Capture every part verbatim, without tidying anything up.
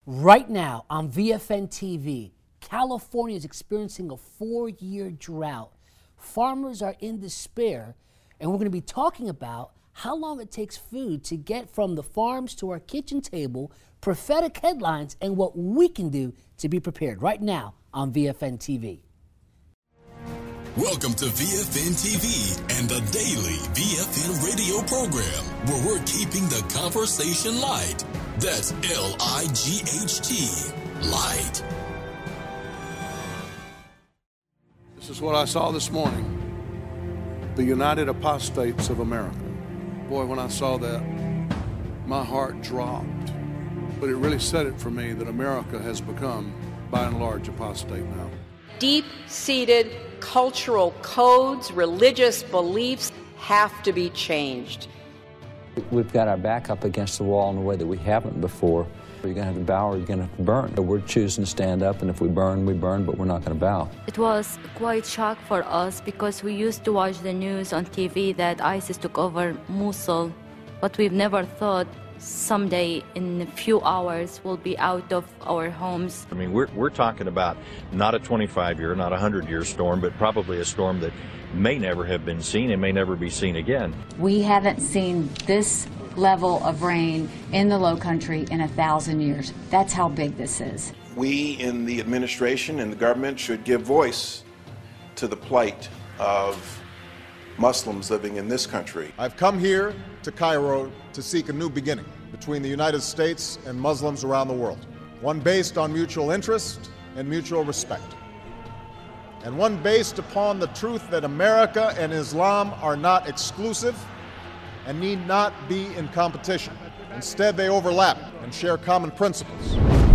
Right now on V F N T V, California is experiencing a four-year drought. Farmers are in despair, and we're going to be talking about how long it takes food to get from the farms to our kitchen table, prophetic headlines, and what we can do to be prepared right now on V F N T V. Welcome to V F N T V and the daily V F N radio program, where we're keeping the conversation light. That's L I G H T, light. This is what I saw this morning. The United Apostates of America. Boy, when I saw that, my heart dropped. But it really said it for me that America has become, by and large, apostate now. Deep-seated cultural codes, religious beliefs have to be changed. We've got our back up against the wall in a way that we haven't before. You're going to have to bow or you're going to have to burn. We're choosing to stand up, and if we burn, we burn, but we're not going to bow. It was quite shock for us because we used to watch the news on T V that ISIS took over Mosul, but we've never thought someday in a few hours we'll be out of our homes. I mean, we're, we're talking about not a twenty-five year, not a hundred year storm, but probably a storm that may never have been seen and may never be seen again. We haven't seen this level of rain in the Low Country in a thousand years. That's how big this is. We in the administration and the government should give voice to the plight of Muslims living in this country. I've come here to Cairo to seek a new beginning between the United States and Muslims around the world, one based on mutual interest and mutual respect, and one based upon the truth that America and Islam are not exclusive and need not be in competition. Instead, they overlap and share common principles.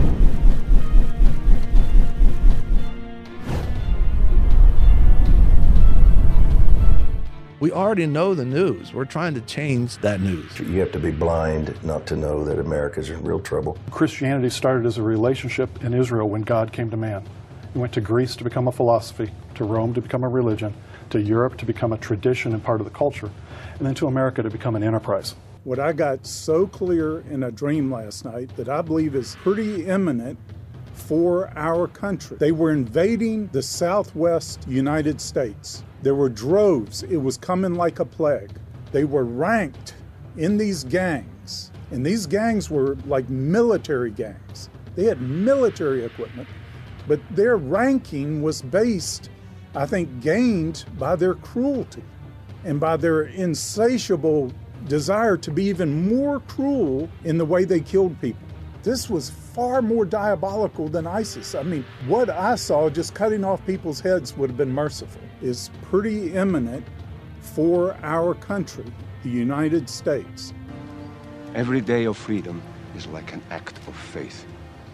We already know the news. We're trying to change that news. You have to be blind not to know that America's in real trouble. Christianity started as a relationship in Israel when God came to man. He went to Greece to become a philosophy, to Rome to become a religion, to Europe to become a tradition and part of the culture, and then to America to become an enterprise. What I got so clear in a dream last night that I believe is pretty imminent for our country. They were invading the Southwest United States. There were droves. It was coming like a plague. They were ranked in these gangs, and these gangs were like military gangs. They had military equipment, but their ranking was based, I think, gained by their cruelty and by their insatiable desire to be even more cruel in the way they killed people. This was far more diabolical than ISIS. I mean, what I saw, just cutting off people's heads would have been merciful, is pretty imminent for our country, the United States. Every day of freedom is like an act of faith.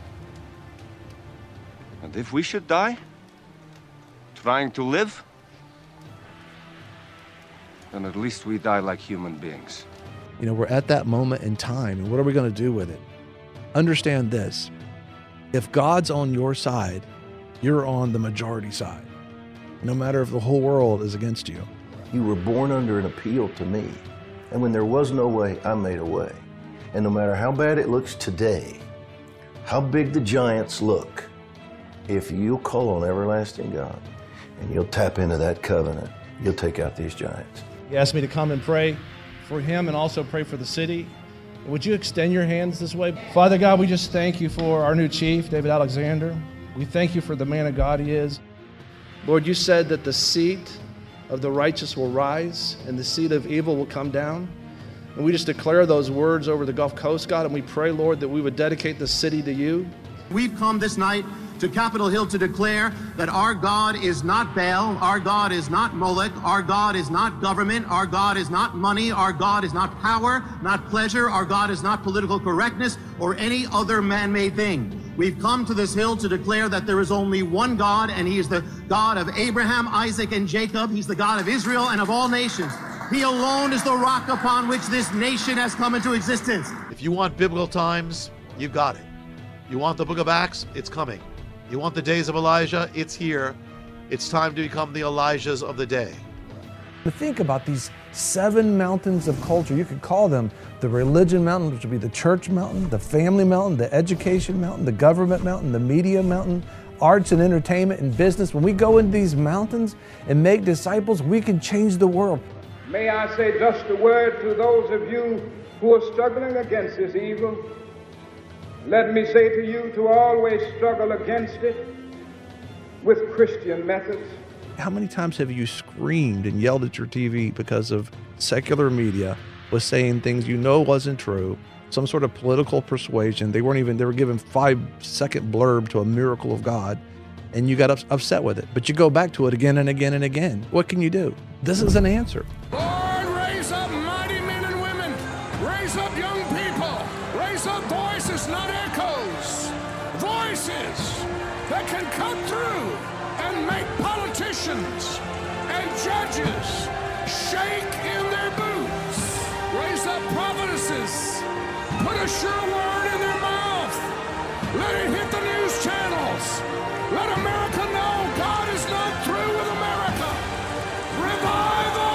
And if we should die trying to live, then at least we die like human beings. You know, we're at that moment in time, and what are we going to do with it? Understand this. If God's on your side, you're on the majority side, no matter if the whole world is against you. You were born under an appeal to me, and when there was no way, I made a way. And no matter how bad it looks today, how big the giants look, if you'll call on everlasting God and you'll tap into that covenant, you'll take out these giants. He asked me to come and pray for him and also pray for the city. Would you extend your hands this way? Father God, we just thank you for our new chief, David Alexander. We thank you for the man of God he is. Lord, you said that the seat of the righteous will rise and the seat of evil will come down. And we just declare those words over the Gulf Coast, God, and we pray, Lord, that we would dedicate the city to you. We've come this night to Capitol Hill to declare that our God is not Baal, our God is not Molech, our God is not government, our God is not money, our God is not power, not pleasure, our God is not political correctness or any other man-made thing. We've come to this hill to declare that there is only one God, and he is the God of Abraham, Isaac, and Jacob. He's the God of Israel and of all nations. He alone is the rock upon which this nation has come into existence. If you want biblical times, you've got it. You want the book of Acts? It's coming. You want the days of Elijah? It's here. It's time to become the Elijahs of the day. Think about these seven mountains of culture. You could call them the religion mountain, which would be the church mountain, the family mountain, the education mountain, the government mountain, the media mountain, arts and entertainment and business. When we go into these mountains and make disciples, we can change the world. May I say just a word to those of you who are struggling against this evil. Let me say to you to always struggle against it with Christian methods. How many times have you screamed and yelled at your T V because of secular media was saying things you know wasn't true, some sort of political persuasion? They weren't even, they were given five second blurb to a miracle of God, and you got upset with it. But you go back to it again and again and again. What can you do? This is an answer. Lord, raise up mighty men and women. Raise up young people. Raise up voices, not echoes. Voices that can cut through and make politicians and judges shake in their boots. Raise up prophetesses. Put a sure word in their mouth. Let it hit the news channels. Let America know God is not through with America. Revival!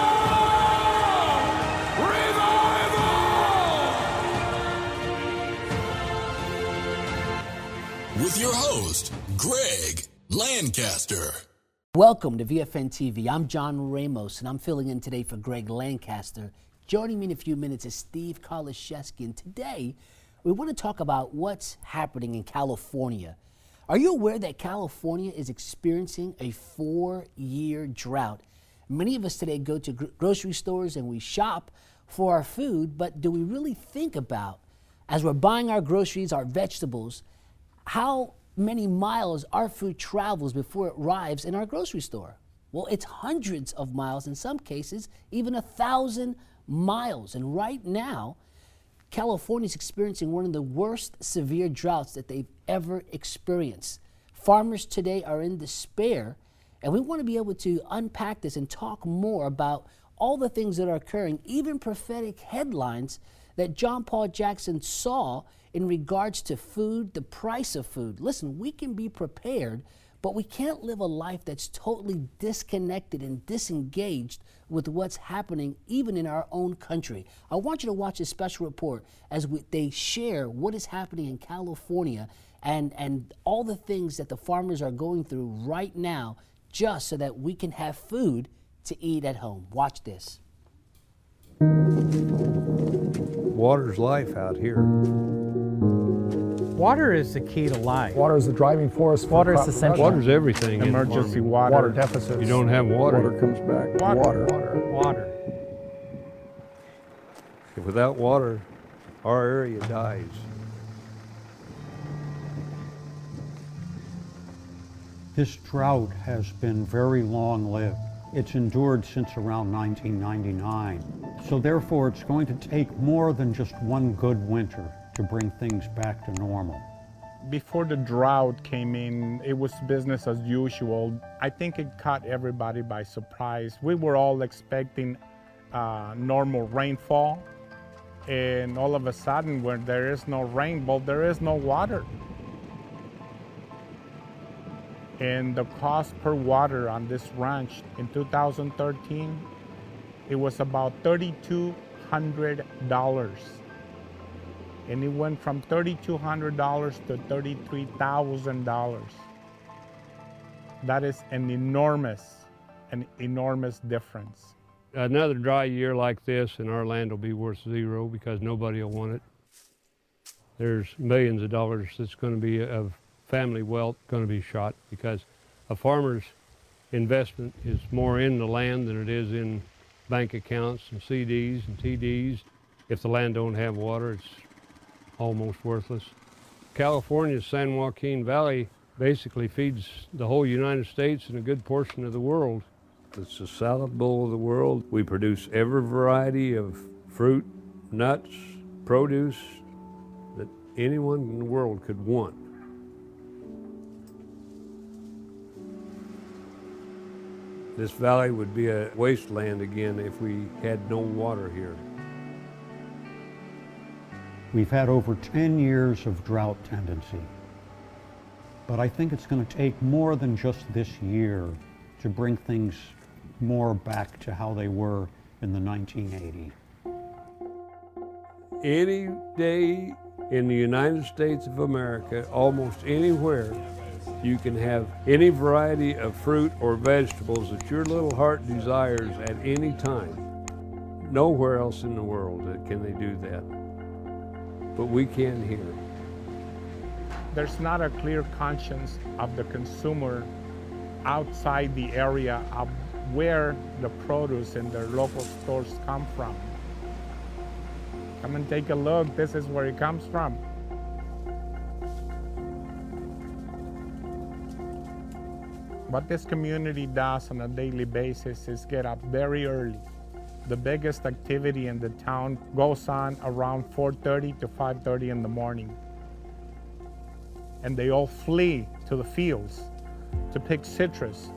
Revival! With your host, Greg Lancaster. Welcome to V F N T V. I'm John Ramos, and I'm filling in today for Greg Lancaster. Joining me in a few minutes is Steve Karlaszewski, and today we want to talk about what's happening in California. Are you aware that California is experiencing a four-year drought? Many of us today go to gr- grocery stores and we shop for our food, but do we really think about, as we're buying our groceries, our vegetables, how many miles our food travels before it arrives in our grocery store? Well, it's hundreds of miles, in some cases, even a thousand miles. And right now, California is experiencing one of the worst severe droughts that they've ever experienced. Farmers today are in despair, and we want to be able to unpack this and talk more about all the things that are occurring, even prophetic headlines that John Paul Jackson saw in regards to food, the price of food. Listen, we can be prepared, but we can't live a life that's totally disconnected and disengaged with what's happening even in our own country. I want you to watch a special report as we, they share what is happening in California and, and all the things that the farmers are going through right now just so that we can have food to eat at home. Watch this. Water's life out here. Water is the key to life. Water is the driving force. Water is essential. Water's everything. Emergency water. Water deficits. You don't have water. Water comes back. Water. Water. Water. Water. Without water, our area dies. This drought has been very long-lived. It's endured since around nineteen ninety-nine. So therefore, it's going to take more than just one good winter to bring things back to normal. Before the drought came in, it was business as usual. I think it caught everybody by surprise. We were all expecting uh, normal rainfall, and all of a sudden, when there is no rain, well, there is no water. And the cost per water on this ranch in two thousand thirteen, it was about three thousand two hundred dollars. And it went from three thousand two hundred dollars to thirty-three thousand dollars. That is an enormous, an enormous difference. Another dry year like this and our land will be worth zero because nobody will want it. There's millions of dollars that's going to be of family wealth going to be shot because a farmer's investment is more in the land than it is in bank accounts and C Ds and T Ds. If the land don't have water, it's almost worthless. California's San Joaquin Valley basically feeds the whole United States and a good portion of the world. It's the salad bowl of the world. We produce every variety of fruit, nuts, produce that anyone in the world could want. This valley would be a wasteland again if we had no water here. We've had over ten years of drought tendency, but I think it's going to take more than just this year to bring things more back to how they were in the nineteen eighties. Any day in the United States of America, almost anywhere, you can have any variety of fruit or vegetables that your little heart desires at any time. Nowhere else in the world can they do that, but we can here. There's not a clear conscience of the consumer outside the area of where the produce in their local stores come from. Come and take a look. This is where it comes from. What this community does on a daily basis is get up very early. The biggest activity in the town goes on around four thirty to five thirty in the morning. And they all flee to the fields to pick citrus.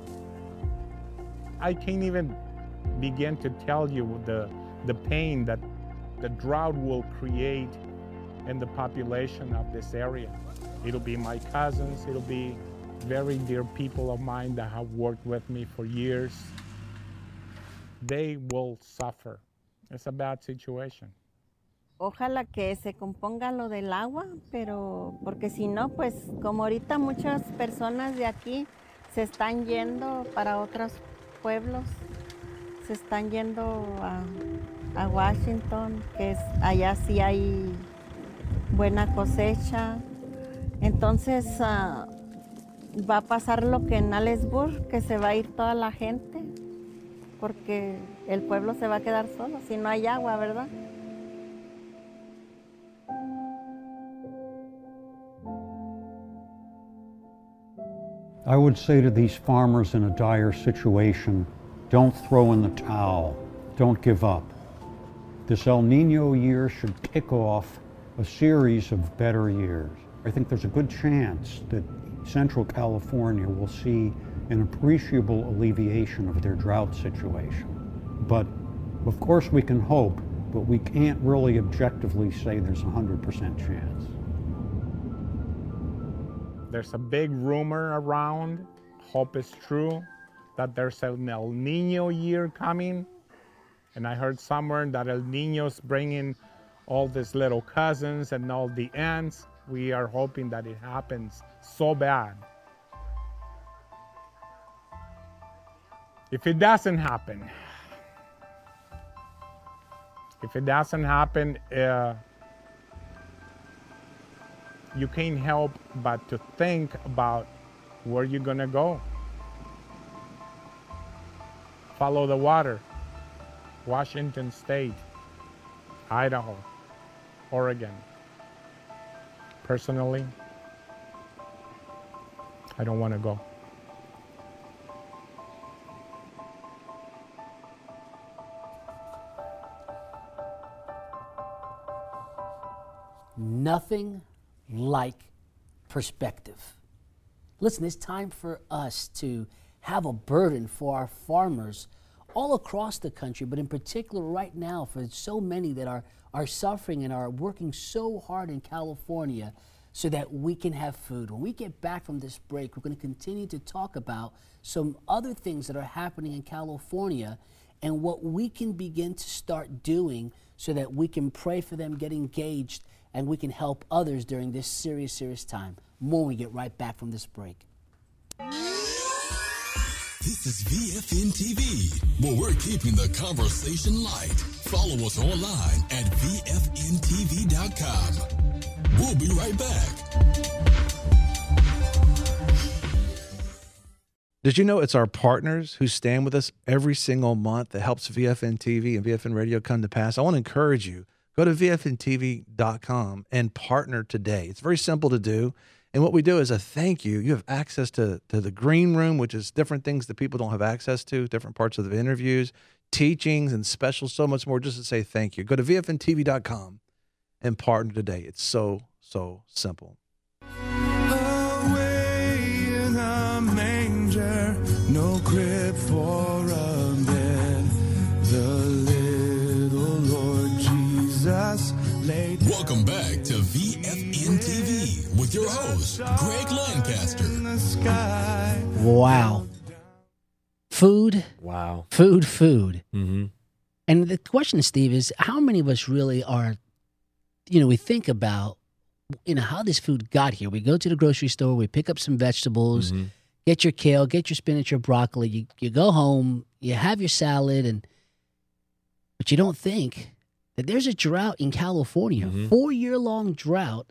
I can't even begin to tell you the, the pain that the drought will create in the population of this area. It'll be my cousins, it'll be very dear people of mine that have worked with me for years. They will suffer. It's a bad situation. Ojalá que se componga lo del agua, pero porque si no, pues como ahorita muchas personas de aquí se están yendo para otros pueblos, se están yendo a, a Washington, que es, allá sí hay buena cosecha. Entonces uh, va a pasar lo que en Ellensburg, que se va a ir toda la gente, porque el pueblo se va a quedar solo si no hay agua, ¿verdad? I would say to these farmers in a dire situation, don't throw in the towel, don't give up. This El Nino year should kick off a series of better years. I think there's a good chance that Central California will see an appreciable alleviation of their drought situation. But of course we can hope, but we can't really objectively say there's a one hundred percent chance. There's a big rumor around, hope it's true, that there's an El Nino year coming. And I heard somewhere that El Nino's bringing all these little cousins and all the aunts. We are hoping that it happens so bad. If it doesn't happen, if it doesn't happen, uh, you can't help but to think about where you're gonna go. Follow the water. Washington State, Idaho, Oregon. Personally, I don't want to go. Nothing like perspective. Listen, it's time for us to have a burden for our farmers all across the country, but in particular right now for so many that are, are suffering and are working so hard in California so that we can have food. When we get back from this break, we're going to continue to talk about some other things that are happening in California and what we can begin to start doing so that we can pray for them, get engaged, and we can help others during this serious, serious time. More when we get right back from this break. This is V F N T V, where we're keeping the conversation light. Follow us online at V F N T V dot com. We'll be right back. Did you know it's our partners who stand with us every single month that helps V F N T V and V F N Radio come to pass? I want to encourage you, go to V F N T V dot com and partner today. It's very simple to do. And what we do is a thank you. You have access to, to the green room, which is different things that people don't have access to, different parts of the interviews, teachings, and specials, so much more, just to say thank you. Go to V F N T V dot com and partner today. It's so, so simple. Away in a manger, no crib for a bed, the little Lord Jesus laid. Welcome back to V F N T V with your host, Greg Lancaster. Wow. Food. Wow. Food, food. Mm-hmm. And the question, Steve, is how many of us really are, you know, we think about, you know, how this food got here. We go to the grocery store, we pick up some vegetables, Mm-hmm. get your kale, get your spinach or broccoli. You, you go home, you have your salad, and but you don't think that there's a drought in California, Mm-hmm. four-year-long drought.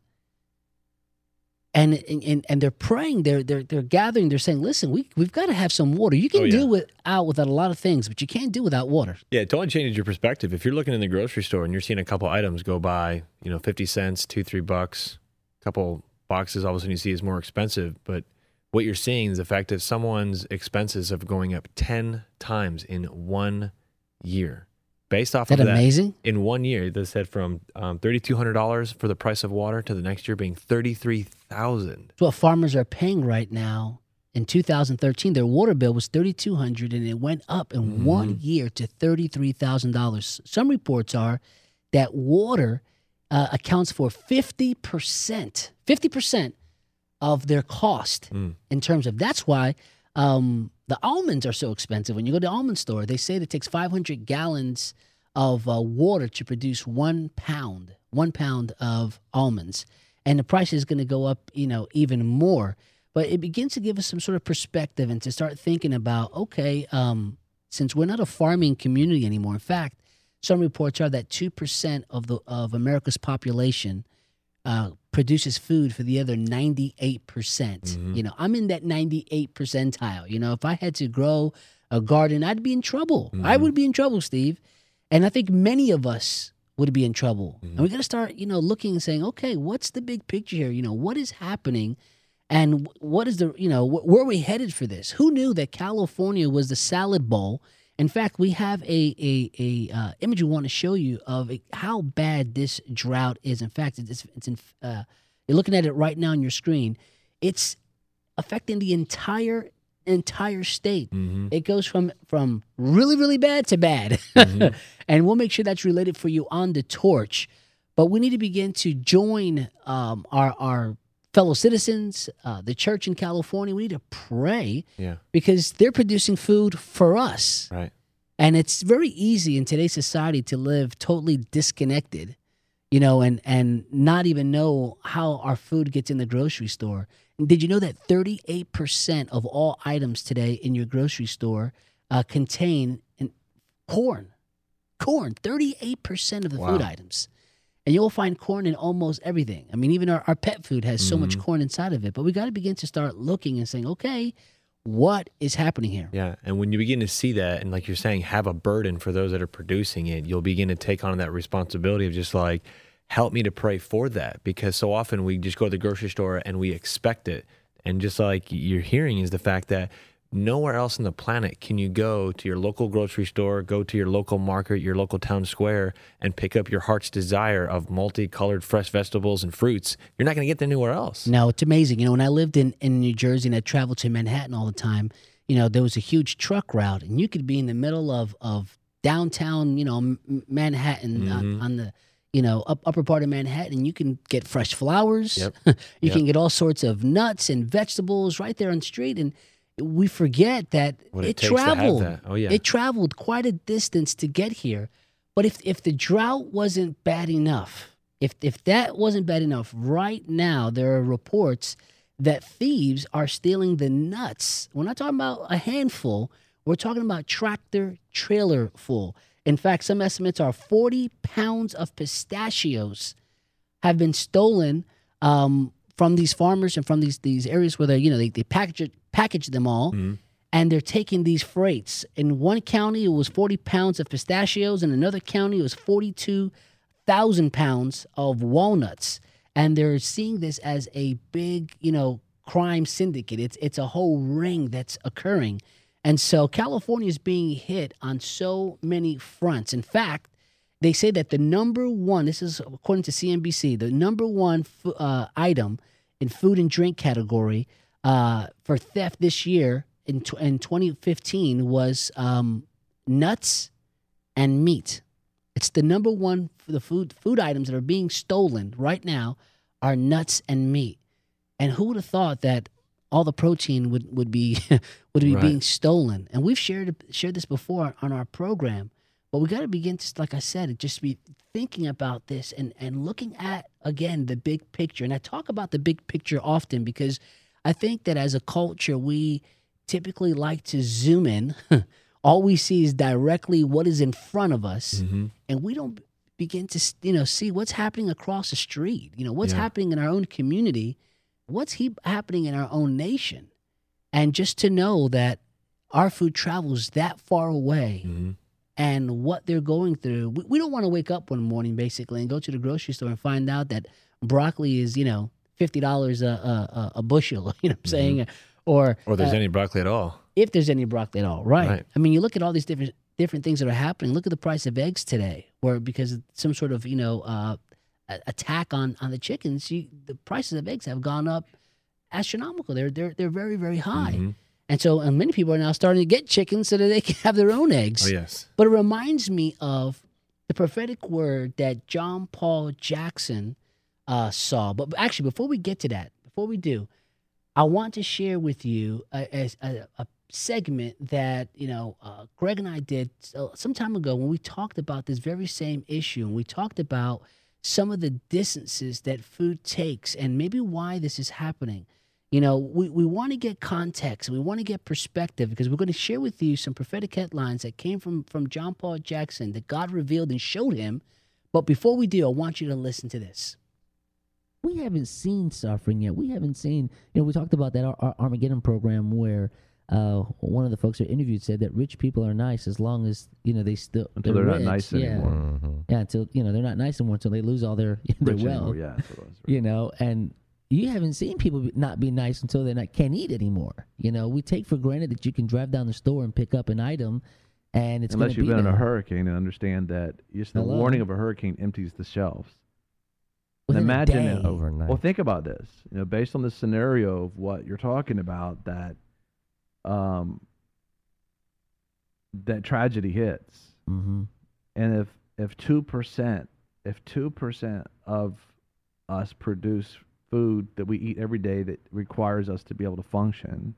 And, and and they're praying, they're they're they're gathering, they're saying, listen, we we've got to have some water. You can Oh, yeah. do without without a lot of things, but you can't do without water. Yeah, it totally changes your perspective. If you're looking in the grocery store and you're seeing a couple items go by, you know, fifty cents, two, three bucks, a couple boxes, all of a sudden you see is more expensive. But what you're seeing is the fact that someone's expenses are going up ten times in one year. Based off Isn't of that that, amazing? in one year, they said from um, three thousand two hundred dollars for the price of water to the next year being thirty-three thousand dollars. That's what farmers are paying right now. In two thousand thirteen, their water bill was thirty-two hundred dollars, and it went up in Mhm. one year to thirty-three thousand dollars. Some reports are that water uh, accounts for fifty percent, fifty percent of their cost Mm. in terms of, that's why um, the almonds are so expensive. When you go to the almond store, they say that it takes five hundred gallons of uh, water to produce one pound, one pound of almonds. And the price is going to go up, you know, even more. But it begins to give us some sort of perspective and to start thinking about, okay, um, since we're not a farming community anymore. In fact, some reports are that two percent of the of America's population uh, produces food for the other ninety-eight percent. Mhm. You know, I'm in that ninety-eight percentile. You know, if I had to grow a garden, I'd be in trouble. I would be in trouble, Steve. And I think many of us would be in trouble. And we got to start, you know, looking and saying, okay, what's the big picture here? You know, what is happening? And what is the, you know, wh- where are we headed for this? Who knew that California was the salad bowl? In fact, we have a a, a uh, image we want to show you of a, how bad this drought is. In fact, it's, it's in, uh, you're looking at it right now on your screen. It's affecting the entire entire state. Mm-hmm. It goes from from really, really bad to bad. Mhm. And we'll make sure that's related for you on the torch. But we need to begin to join um, our, our fellow citizens, uh, the church in California. We need to pray Yeah. because they're producing food for us. Right. And it's very easy in today's society to live totally disconnected, you know, and, and not even know how our food gets in the grocery store. And did you know that thirty-eight percent of all items today in your grocery store uh, contain in, corn? Corn, thirty-eight percent of the food Wow. items. And you'll find corn in almost everything. I mean, even our, our pet food has so much Mhm. corn inside of it. But we got to begin to start looking and saying, okay, what is happening here? Yeah, and when you begin to see that, and like you're saying, have a burden for those that are producing it, you'll begin to take on that responsibility of just like, help me to pray for that, because so often we just go to the grocery store and we expect it. And just like you're hearing is the fact that nowhere else on the planet can you go to your local grocery store, go to your local market, your local town square, and pick up your heart's desire of multicolored fresh vegetables and fruits. You're not going to get that anywhere else. No, it's amazing. You know, when I lived in, in New Jersey and I traveled to Manhattan all the time, you know, there was a huge truck route, and you could be in the middle of, of downtown, you know, M- Manhattan Mhm. on, on the, you know, up, upper part of Manhattan, and you can get fresh flowers. Yep. you Yep. can get all sorts of nuts and vegetables right there on the street. And we forget that What it, it takes to have traveled. that. Oh, yeah. It traveled quite a distance to get here. But if if the drought wasn't bad enough, if if that wasn't bad enough, right now there are reports that thieves are stealing the nuts. We're not talking about a handful. We're talking about tractor trailer full. In fact, some estimates are forty pounds of pistachios have been stolen um, from these farmers and from these these areas where they you know they, they package it, package them all, and they're taking these freights. In one county, it was forty pounds of pistachios. In another county, it was forty-two thousand pounds of walnuts. And they're seeing this as a big, you know, crime syndicate. It's it's a whole ring that's occurring. And so California is being hit on so many fronts. In fact, they say that the number one, this is according to C N B C, the number one uh, item in food and drink category uh, for theft this year in, tw- in twenty fifteen was um, nuts and meat. It's the number one for the food food items that are being stolen right now are nuts and meat. And who would have thought that all the protein would, would be would be Right. being stolen. And we've shared shared this before on our program, but we got to begin to, like I said, just be thinking about this and, and looking at, again, the big picture. And I talk about the big picture often because I think that as a culture, we typically like to zoom in. All we see is directly what is in front of us, Mm-hmm. and we don't begin to, you know, see what's happening across the street. You know, what's Yeah. happening in our own community, what's he, happening in our own nation. And just to know that our food travels that far away Mm-hmm. and what they're going through. We, we don't want to wake up one morning, basically, and go to the grocery store and find out that broccoli is, you know, fifty dollars a, a, a bushel, you know what I'm saying? Or, Or there's uh, any broccoli at all. if there's any broccoli at all, right? Right. I mean, you look at all these different different things that are happening. Look at the price of eggs today, where because of some sort of, you know, uh, a- attack on, on the chickens, you, the prices of eggs have gone up astronomical. They're they're they're very very high, Mm-hmm. and so and many people are now starting to get chickens so that they can have their own eggs. Oh, yes. But it reminds me of the prophetic word that John Paul Jackson uh, saw. But actually, before we get to that, before we do, I want to share with you a, a, a segment that, you know, uh, Greg and I did uh, some time ago when we talked about this very same issue. And we talked about some of the distances that food takes and maybe why this is happening. You know, we, we want to get context and we want to get perspective because we're going to share with you some prophetic headlines that came from, from John Paul Jackson that God revealed and showed him. But before we do, I want you to listen to this. We haven't seen suffering yet. We haven't seen, you know, we talked about that Ar- Ar- Armageddon program where uh, one of the folks who interviewed said that rich people are nice as long as, you know, they still Until they're not rich. nice yeah. anymore. Mhm. Yeah, until, you know, they're not nice anymore until they lose all their, their Rich wealth. anymore, yeah, that's what it was, You know, and you haven't seen people be, not be nice until they not can't eat anymore. You know, we take for granted that you can drive down the store and pick up an item, and it's Unless gonna you've be been in a there. hurricane and understand that just the Hello? warning of a hurricane empties the shelves. Within a Imagine day. it Overnight. Well, think about this. You know, based on the scenario of what you're talking about, that um, that tragedy hits, mm-hmm. and if if two percent, if two percent of us produce food that we eat every day that requires us to be able to function,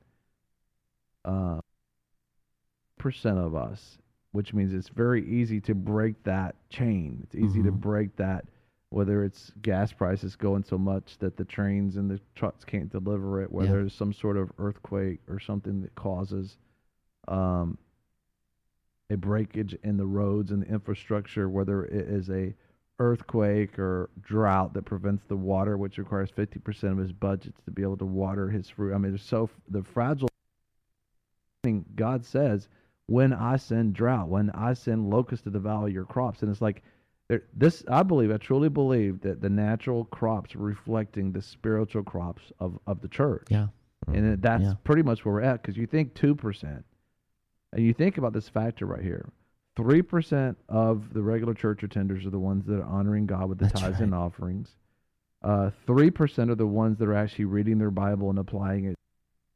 uh, percent of us, which means it's very easy to break that chain. It's easy to Mhm. break that, whether it's gas prices going so much that the trains and the trucks can't deliver it, whether Yeah. there's some sort of earthquake or something that causes um, a breakage in the roads and the infrastructure, whether it is a earthquake or drought that prevents the water, which requires fifty percent of his budgets to be able to water his fruit. I mean, there's so the fragile thing. God says, when I send drought, when I send locusts to devour your crops, and it's like there, this. I believe, I truly believe that the natural crops are reflecting the spiritual crops of of the church. Yeah, and it- that's Yeah. pretty much where we're at. Because you think two percent, and you think about this factor right here. Three percent of the regular church attenders are the ones that are honoring God with the That's tithes right. and offerings. Uh, Three percent are the ones that are actually reading their Bible and applying it.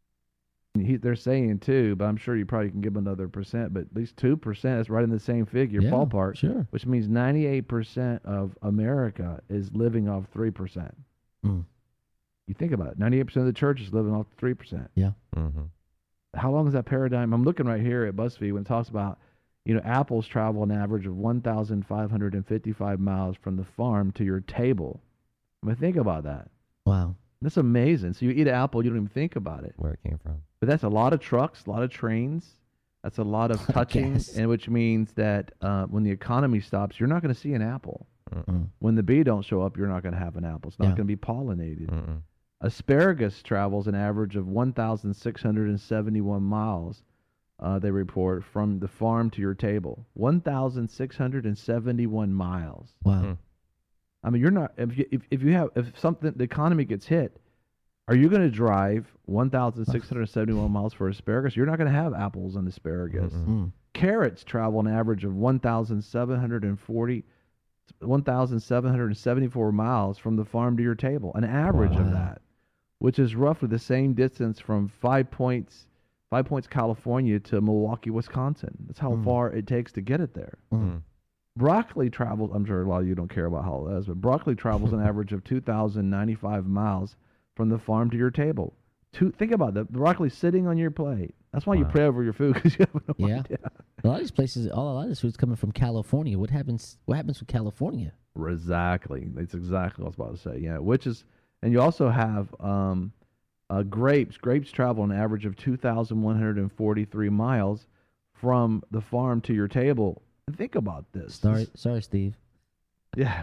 And he, they're saying two, but I'm sure you probably can give them another percent. But at least two percent is right in the same figure, Yeah, ballpark. sure. Which means ninety-eight percent of America is living off three percent. Mm. You think about it. ninety-eight percent of the church is living off three percent. Yeah. Mm-hmm. How long is that paradigm? I'm looking right here at BuzzFeed when it talks about, you know, apples travel an average of one thousand five hundred fifty-five miles from the farm to your table. I mean, think about that. Wow. That's amazing. So you eat an apple, you don't even think about it. Where it came from. But that's a lot of trucks, a lot of trains. That's a lot of touching, Yes. and which means that uh, when the economy stops, you're not going to see an apple. Mm-mm. When the bee don't show up, you're not going to have an apple. It's not Yeah. going to be pollinated. Mm-mm. Asparagus travels an average of one thousand six hundred seventy-one miles, uh, they report, from the farm to your table. one thousand six hundred seventy-one miles. Wow. Mm. I mean, you're not, if you, if, if you have, if something, the economy gets hit, are you going to drive one thousand six hundred seventy-one miles for asparagus? You're not going to have apples and asparagus. Mm. Carrots travel an average of one thousand seven hundred forty, one thousand seven hundred seventy-four miles from the farm to your table, an average of Wow. that, which is roughly the same distance from Five Points, Five Points, California to Milwaukee, Wisconsin. That's how Mm. far it takes to get it there. Mm. Broccoli travels, I'm sure a lot of you don't care about how it is, but broccoli travels an average of two thousand ninety-five miles from the farm to your table. Two, think about that. The broccoli sitting on your plate. That's why wow. you pray over your food, because you have no yeah. idea. A lot of these places, all a lot of this food's coming from California. What happens? What happens with California? Exactly. That's exactly what I was about to say. Yeah, which is, and you also have um, uh, grapes. Grapes travel an average of two thousand one hundred forty-three miles from the farm to your table. And think about this. Sorry, sorry, Steve. Yeah.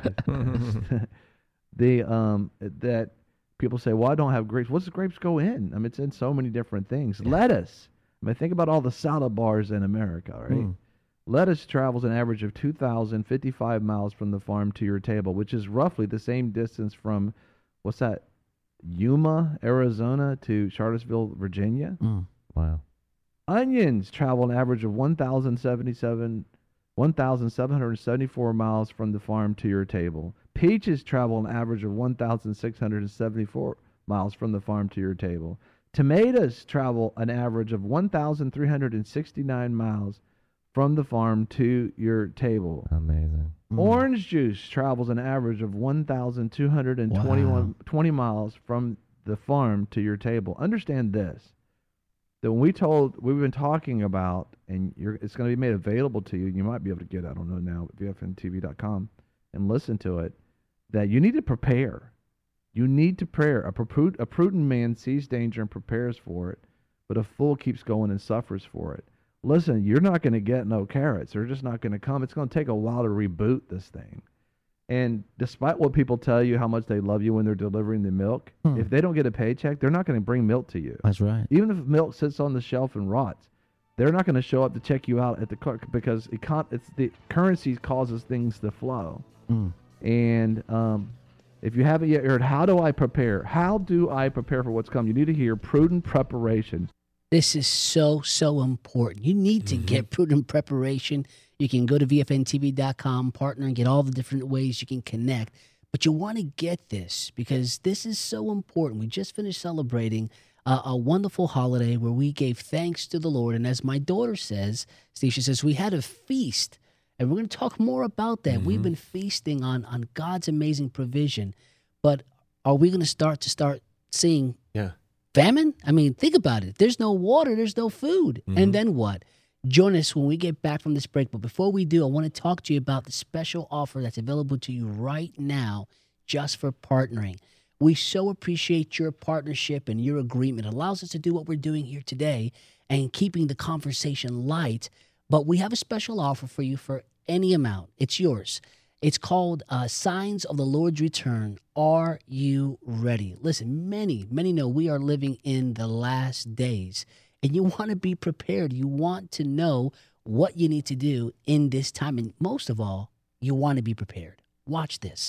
the um that people say, well, I don't have grapes. What's the grapes go in? I mean, it's in so many different things. Yeah. Lettuce. I mean, think about all the salad bars in America, right? Mm. Lettuce travels an average of two thousand fifty-five miles from the farm to your table, which is roughly the same distance from, what's that, Yuma, Arizona to Charlottesville, Virginia. Mm. Wow. Onions travel an average of one thousand seventy-seven, one thousand seven hundred seventy-four miles from the farm to your table. Peaches travel an average of one thousand six hundred seventy-four miles from the farm to your table. Tomatoes travel an average of one thousand three hundred sixty-nine miles from the farm to your table. Amazing. Mm. Orange juice travels an average of one thousand two hundred twenty-one wow. twenty miles from the farm to your table. Understand this, that when we told, we've been talking about, and you're, it's going to be made available to you, you might be able to get it, I don't know now, at V F N T V dot com and listen to it, that you need to prepare. You need to prepare. A, prudent, a prudent man sees danger and prepares for it, but a fool keeps going and suffers for it. Listen, you're not going to get no carrots. They're just not going to come. It's going to take a while to reboot this thing. And despite what people tell you how much they love you when they're delivering the milk, hmm. if they don't get a paycheck, they're not going to bring milk to you. That's right. Even if milk sits on the shelf and rots, they're not going to show up to check you out at the clerk, because it can't, it's the currency causes things to flow. Mm. And um, if you haven't yet heard, how do I prepare? How do I prepare for what's coming? You need to hear prudent preparation. This is so, so important. You need to mm-hmm. get prudent preparation. You can go to V F N T V dot com, partner, and get all the different ways you can connect. But you want to get this because this is so important. We just finished celebrating uh, a wonderful holiday where we gave thanks to the Lord. And as my daughter says, Steve, she says, we had a feast. And we're going to talk more about that. Mm-hmm. We've been feasting on, on God's amazing provision. But are we going to start to start seeing yeah. famine? I mean, think about it. There's no water. There's no food. Mm-hmm. And then what? Join us when we get back from this break. But before we do, I want to talk to you about the special offer that's available to you right now just for partnering. We so appreciate your partnership and your agreement. It allows us to do what we're doing here today and keeping the conversation light. But we have a special offer for you for any amount. It's yours. It's called uh, Signs of the Lord's Return. Are you ready? Listen, many, many know we are living in the last days, and you want to be prepared. You want to know what you need to do in this time, and most of all, you want to be prepared. Watch this.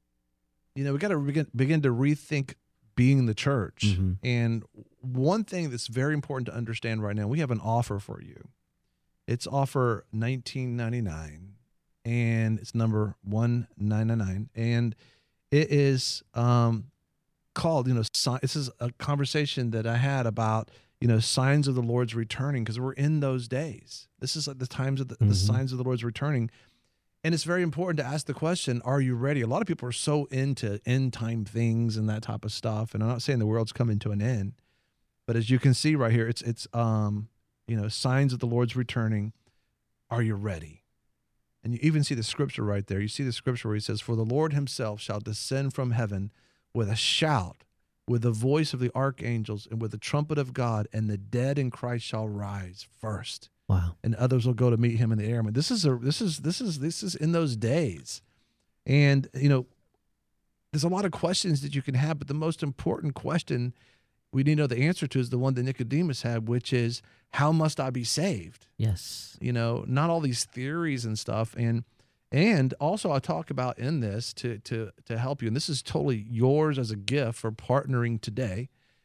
You know, we got to begin, begin to rethink being the church. Mm-hmm. And one thing that's very important to understand right now, we have an offer for you. It's offer nineteen ninety-nine, and it's number one nine nine nine, and it is um, called, you know, si- this is a conversation that I had about, you know, signs of the Lord's returning, because we're in those days. This is like the times of the, mm-hmm. the signs of the Lord's returning, and it's very important to ask the question, are you ready? A lot of people are so into end time things and that type of stuff, and I'm not saying the world's coming to an end, but as you can see right here, it's it's um. you know, signs of the Lord's returning. Are you ready? And you even see the scripture right there. You see the scripture where he says, for the Lord himself shall descend from heaven with a shout, with the voice of the archangels, and with the trumpet of God, and the dead in Christ shall rise first. Wow. And others will go to meet him in the air. I mean, this is a, this is, this is, this is in those days. And, you know, there's a lot of questions that you can have, but the most important question we need to know the answer to is the one that Nicodemus had, which is, how must I be saved? Yes. You know, not all these theories and stuff. And and also I talk about in this to to to help you, and this is totally yours as a gift for partnering today,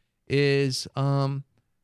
is um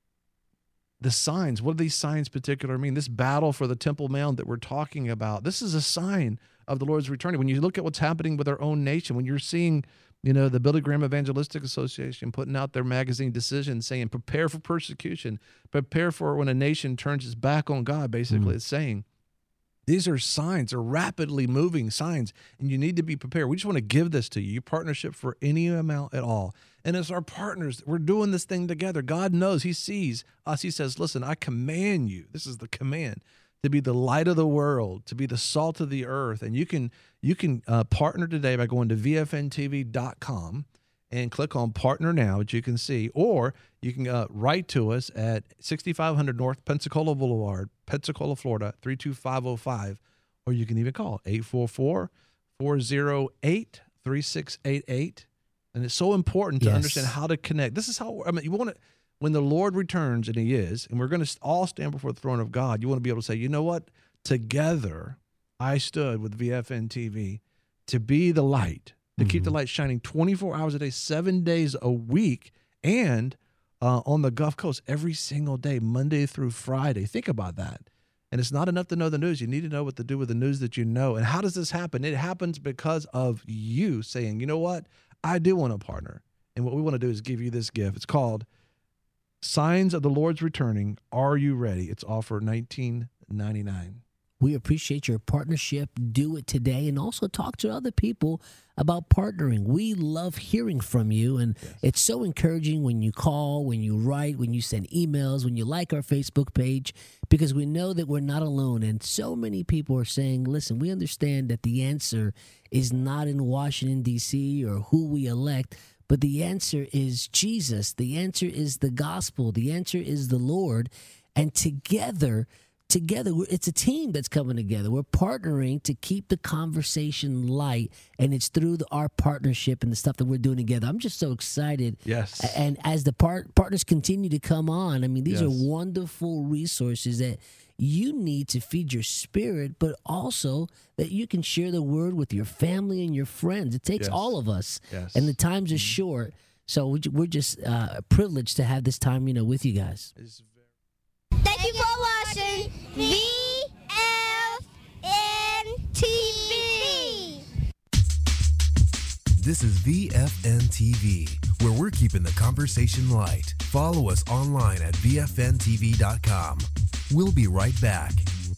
the signs. What do these signs particular mean? This battle for the Temple Mount that we're talking about, this is a sign of the Lord's returning. When you look at what's happening with our own nation, when you're seeing, you know, the Billy Graham Evangelistic Association putting out their magazine Decision saying, prepare for persecution, prepare for when a nation turns its back on God, basically mm. it's saying. These are signs, are rapidly moving signs, and you need to be prepared. We just want to give this to you, your partnership for any amount at all. And as our partners, we're doing this thing together. God knows, he sees us. He says, listen, I command you, this is the command, to be the light of the world, to be the salt of the earth. And you can you can uh, partner today by going to V F N T V dot com and click on Partner Now, which you can see, or you can uh, write to us at sixty-five hundred North Pensacola Boulevard, Pensacola, Florida, three two five oh five, or you can even call eight four four, four oh eight, three six eight eight. And it's so important to Yes. understand how to connect. This is how, I mean, you want to, when the Lord returns, and he is, and we're going to all stand before the throne of God, you want to be able to say, you know what? Together, I stood with V F N T V to be the light, to keep the light shining twenty-four hours a day, seven days a week, and uh, on the Gulf Coast every single day, Monday through Friday. Think about that. And it's not enough to know the news. You need to know what to do with the news that you know. And how does this happen? It happens because of you saying, you know what? I do want to partner. And what we want to do is give you this gift. It's called Signs of the Lord's Returning. Are you ready? It's all for nineteen ninety-nine. We appreciate your partnership. Do it today, and also talk to other people about partnering. We love hearing from you, and yes. It's so encouraging when you call, when you write, when you send emails, when you like our Facebook page, because we know that we're not alone. And so many people are saying, listen, we understand that the answer is not in Washington, D C or who we elect, but the answer is Jesus. The answer is the gospel. The answer is the Lord. And together, Together, it's a team that's coming together. We're partnering to keep the conversation light, and it's through the, our partnership and the stuff that we're doing together. I'm just so excited. Yes. And as the part, partners continue to come on, I mean, these Yes. are wonderful resources that you need to feed your spirit, but also that you can share the word with your family and your friends. It takes Yes. all of us, Yes. and the times are short. So we- we're just uh, privileged to have this time, you know, with you guys. Thank you for watching V F N T V. This is V F N T V, where we're keeping the conversation light. Follow us online at V F N T V dot com. We'll be right back.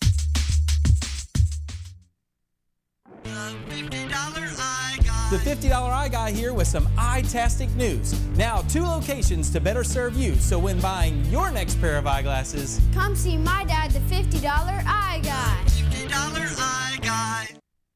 The fifty dollar Eye Guy here with some eye-tastic news. Now, two locations to better serve you, so when buying your next pair of eyeglasses, Come see my dad, the fifty dollar Eye Guy. fifty dollar Eye Guy.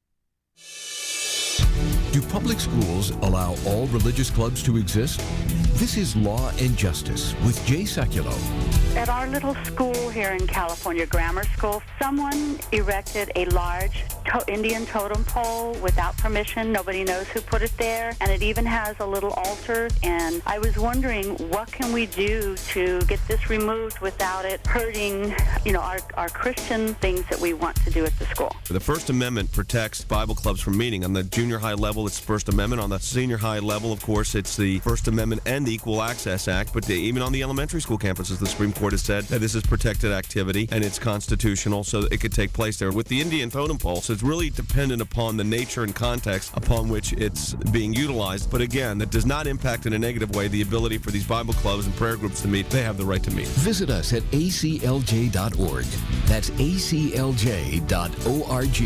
Do public schools allow all religious clubs to exist? This is Law and Justice with Jay Sekulow. At our little school here in California, Grammar School, someone erected a large to- Indian totem pole without permission. Nobody knows who put it there, and it even has a little altar. And I was wondering, what can we do to get this removed without it hurting, you know, our, our Christian things that we want to do at the school? The First Amendment protects Bible clubs from meeting. On the junior high level, it's First Amendment. On the senior high level, of course, it's the First Amendment and the Equal Access Act. But the, even on the elementary school campuses, the Supreme Court has said that this is protected activity and it's constitutional, so it could take place there. With the Indian totem pole, so it's really dependent upon the nature and context upon which it's being utilized. But again, that does not impact in a negative way the ability for these Bible clubs and prayer groups to meet. They have the right to meet. Visit us at A C L J dot org. That's A C L J dot org.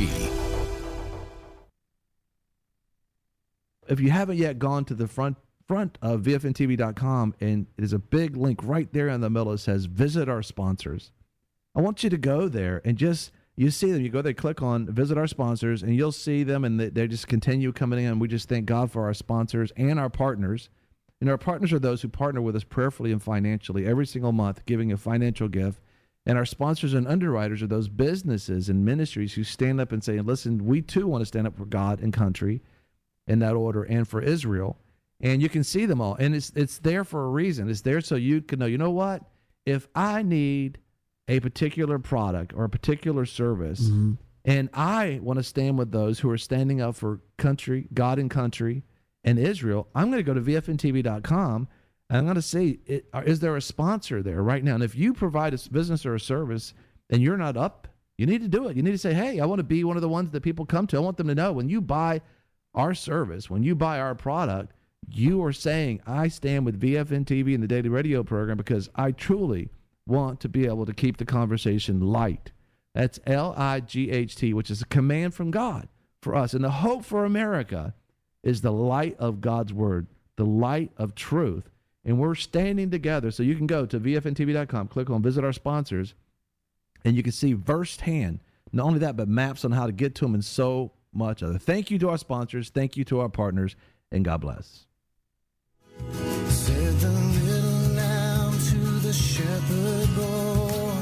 If you haven't yet gone to the front front of V F N T V dot com, and there's a big link right there in the middle that says visit our sponsors. I want you to go there and just, you see them, you go there, click on visit our sponsors, and you'll see them, and they, they just continue coming in. We just thank God for our sponsors and our partners. And our partners are those who partner with us prayerfully and financially every single month, giving a financial gift. And our sponsors and underwriters are those businesses and ministries who stand up and say, listen, we too want to stand up for God and country in that order, and for Israel. And you can see them all. And it's it's there for a reason. It's there so you can know, you know what? If I need a particular product or a particular service, mm-hmm. and I want to stand with those who are standing up for country, God and country, and Israel, I'm going to go to V F N T V dot com, and I'm going to see, it, is there a sponsor there right now? And if you provide a business or a service and you're not up, you need to do it. You need to say, hey, I want to be one of the ones that people come to. I want them to know when you buy our service, when you buy our product, you are saying, I stand with V F N T V and the Daily Radio program because I truly want to be able to keep the conversation light That's L I G H T, which is a command from God for us. And the hope for America is the light of God's word, the light of truth. And we're standing together. So you can go to V F N T V dot com, click on visit our sponsors, and you can see firsthand, not only that, but maps on how to get to them and so much other. Thank you to our sponsors. Thank you to our partners, and God bless. Said the little lamb to the shepherd boy,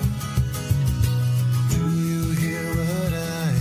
do you hear what I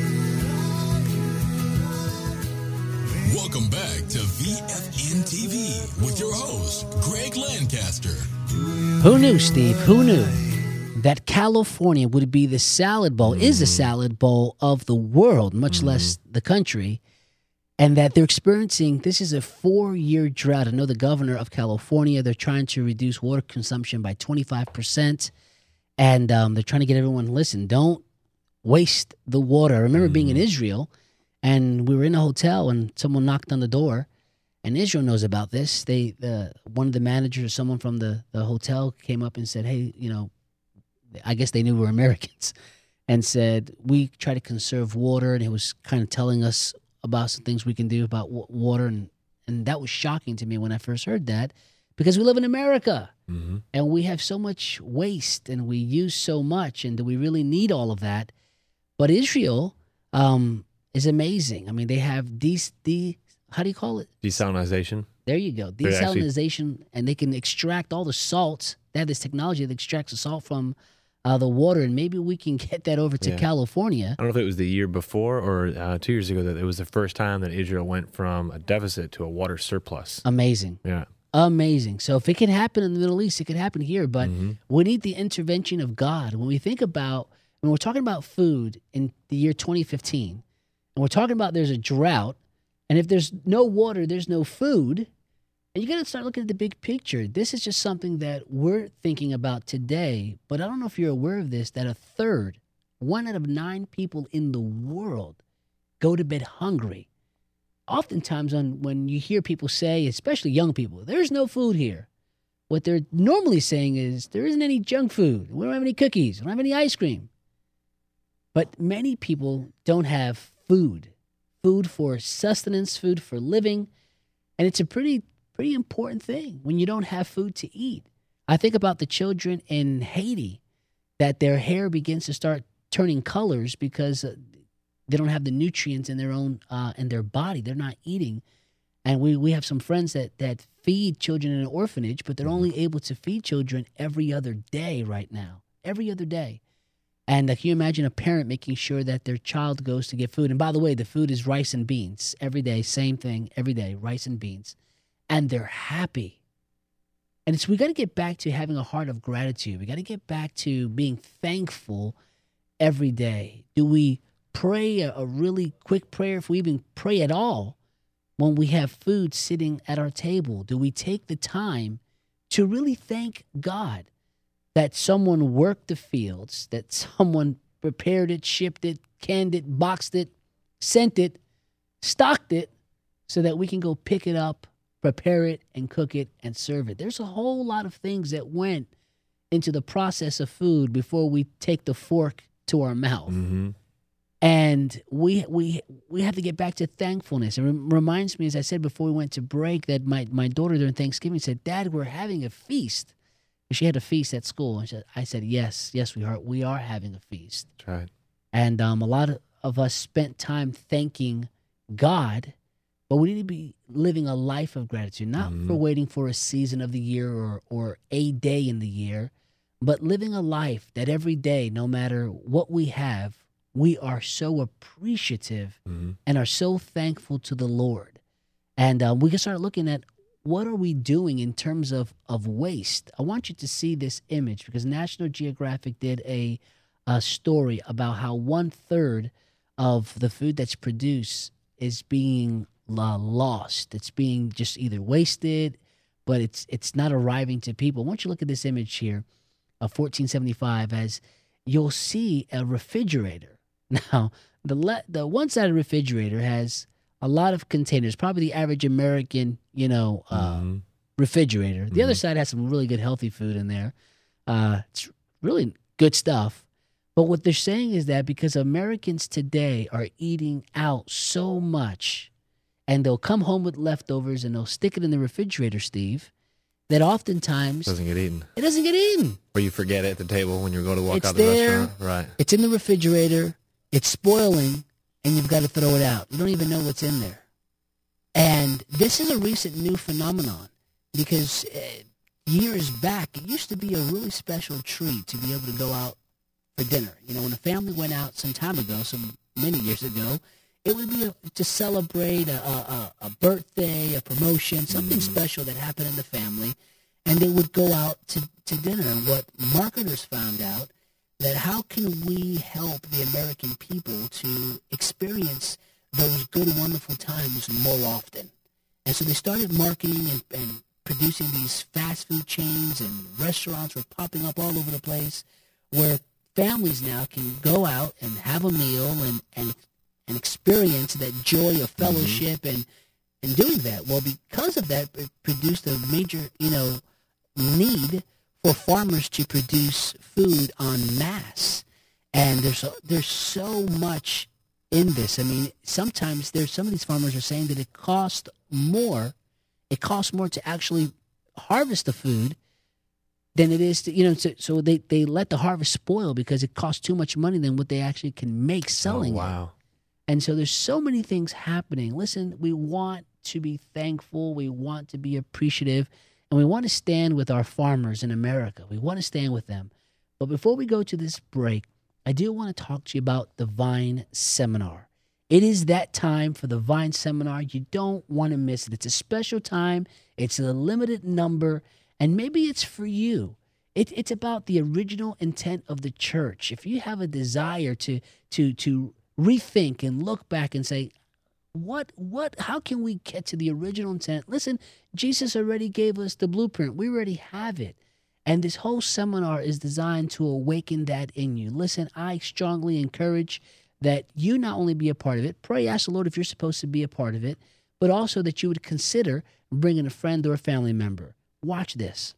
hear? Welcome back to V F N T V with your host, Greg Lancaster. Who knew, Steve? Who knew that California would be the salad bowl, mm. is the salad bowl of the world, much mm. less the country, and that they're experiencing, this is a four-year drought. I know the governor of California, they're trying to reduce water consumption by twenty-five percent, and um, they're trying to get everyone, listen, don't waste the water. I remember mm. being in Israel, and we were in a hotel, and someone knocked on the door, and Israel knows about this. They, uh, one of the managers, someone from the, the hotel came up and said, hey, you know, I guess they knew we were Americans, and said, we try to conserve water, and he was kind of telling us about some things we can do about w- water, and, and that was shocking to me when I first heard that, because we live in America, mm-hmm. and we have so much waste, and we use so much, and do we really need all of that? But Israel um, is amazing. I mean, they have these, the, how do you call it? Desalinization. There you go. Desalinization, actually, and they can extract all the salts. They have this technology that extracts the salt from uh, the water, and maybe we can get that over to yeah. California. I don't know if it was the year before or uh, two years ago that it was the first time that Israel went from a deficit to a water surplus. Amazing. Yeah. Amazing. So if it can happen in the Middle East, it could happen here, but mm-hmm. we need the intervention of God. When we think about, when we're talking about food in the year twenty fifteen, and we're talking about there's a drought, and if there's no water, there's no food. And you got to start looking at the big picture. This is just something that we're thinking about today, but I don't know if you're aware of this, that a third, one out of nine people in the world go to bed hungry. Oftentimes on, when you hear people say, especially young people, there's no food here, what they're normally saying is there isn't any junk food. We don't have any cookies. We don't have any ice cream. But many people don't have food, food for sustenance, food for living, and it's a pretty Pretty important thing when you don't have food to eat. I think about the children in Haiti that their hair begins to start turning colors because uh, they don't have the nutrients in their own uh, in their body. They're not eating, and we we have some friends that that feed children in an orphanage, but they're only able to feed children every other day right now, every other day. And uh, can you imagine a parent making sure that their child goes to get food? And by the way, the food is rice and beans every day, same thing every day, rice and beans. And they're happy. And it's we got to get back to having a heart of gratitude. We got to get back to being thankful every day. Do we pray a, a really quick prayer, if we even pray at all, when we have food sitting at our table? Do we take the time to really thank God that someone worked the fields, that someone prepared it, shipped it, canned it, boxed it, sent it, stocked it, so that we can go pick it up, prepare it, and cook it, and serve it? There's a whole lot of things that went into the process of food before we take the fork to our mouth. Mm-hmm. And we we we have to get back to thankfulness. It rem- reminds me, as I said before we went to break, that my, my daughter during Thanksgiving said, Dad, we're having a feast. And she had a feast at school. And she, I said, yes, yes, we are. We are having a feast. That's right. And um, a lot of, of us spent time thanking God. But we need to be living a life of gratitude, not mm-hmm. for waiting for a season of the year or, or a day in the year, but living a life that every day, no matter what we have, we are so appreciative mm-hmm. and are so thankful to the Lord. And uh, we can start looking at what are we doing in terms of, of waste. I want you to see this image because National Geographic did a, a story about how one third of the food that's produced is being lost. It's being just either wasted, but it's it's not arriving to people. I want you to look at this image here of fourteen seventy-five as you'll see a refrigerator. Now, the le- the one side of the refrigerator has a lot of containers, probably the average American, you know, uh, mm-hmm. refrigerator. The mm-hmm. other side has some really good healthy food in there. Uh, it's really good stuff. But what they're saying is that because Americans today are eating out so much, and they'll come home with leftovers and they'll stick it in the refrigerator, Steve, that oftentimes Doesn't get eaten. it doesn't get eaten. Or you forget it at the table when you go to walk It's out the there. restaurant. Right. It's in the refrigerator. It's spoiling, and you've got to throw it out. You don't even know what's in there. And this is a recent new phenomenon because uh, years back, it used to be a really special treat to be able to go out for dinner. You know, when a family went out some time ago, some many years ago, it would be a, to celebrate a, a, a birthday, a promotion, something special that happened in the family, and they would go out to, to dinner. And what marketers found out, that how can we help the American people to experience those good, wonderful times more often? And so they started marketing and, and producing these fast food chains, and restaurants were popping up all over the place where families now can go out and have a meal and, and, and experience that joy of fellowship and, and doing that. Well, because of that, it produced a major, you know, need for farmers to produce food en masse. And there's so, there's so much in this. I mean, sometimes there's some of these farmers are saying that it costs more, it costs more to actually harvest the food than it is to, you know, so, so they, they let the harvest spoil because it costs too much money than what they actually can make selling Oh, wow. it. And so there's so many things happening. Listen, we want to be thankful. We want to be appreciative. And we want to stand with our farmers in America. We want to stand with them. But before we go to this break, I do want to talk to you about the Vine Seminar. It is that time for the Vine Seminar. You don't want to miss it. It's a special time. It's a limited number. And maybe it's for you. It, it's about the original intent of the church. If you have a desire to, to, to rethink and look back and say, What, what, how can we get to the original intent? Listen, Jesus already gave us the blueprint. We already have it. And this whole seminar is designed to awaken that in you. Listen, I strongly encourage that you not only be a part of it, pray, ask the Lord if you're supposed to be a part of it, but also that you would consider bringing a friend or a family member. Watch this.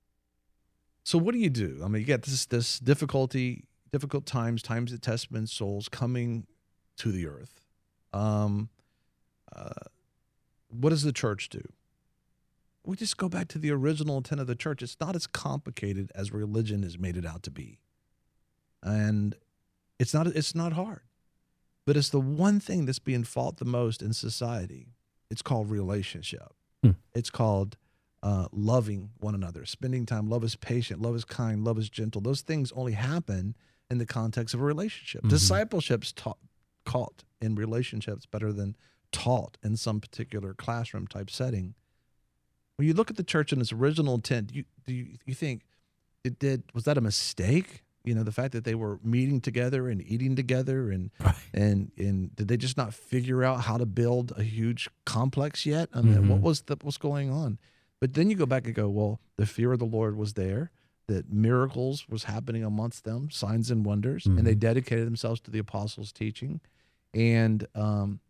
So what do you do? I mean, you got this this difficulty, difficult times, times that test men's souls coming to the earth. Um, uh, what does the church do? We just go back to the original intent of the church. It's not as complicated as religion has made it out to be, and it's not it's not hard, but it's the one thing that's being fought the most in society. It's called relationship. Hmm. It's called uh, loving one another, spending time. Love is patient. Love is kind. Love is gentle. Those things only happen in the context of a relationship. Mhm. Discipleship's taught, caught in relationships better than taught in some particular classroom type setting. When you look at the church in its original intent, do you, do you, you think it did, was that a mistake? You know, the fact that they were meeting together and eating together and, Right. and, and did they just not figure out how to build a huge complex yet? I mean, what Mhm. was the, what's going on? But then you go back and go, well, the fear of the Lord was there, that miracles was happening amongst them, signs and wonders, and they Mhm. dedicated themselves to the apostles' teaching. And, um,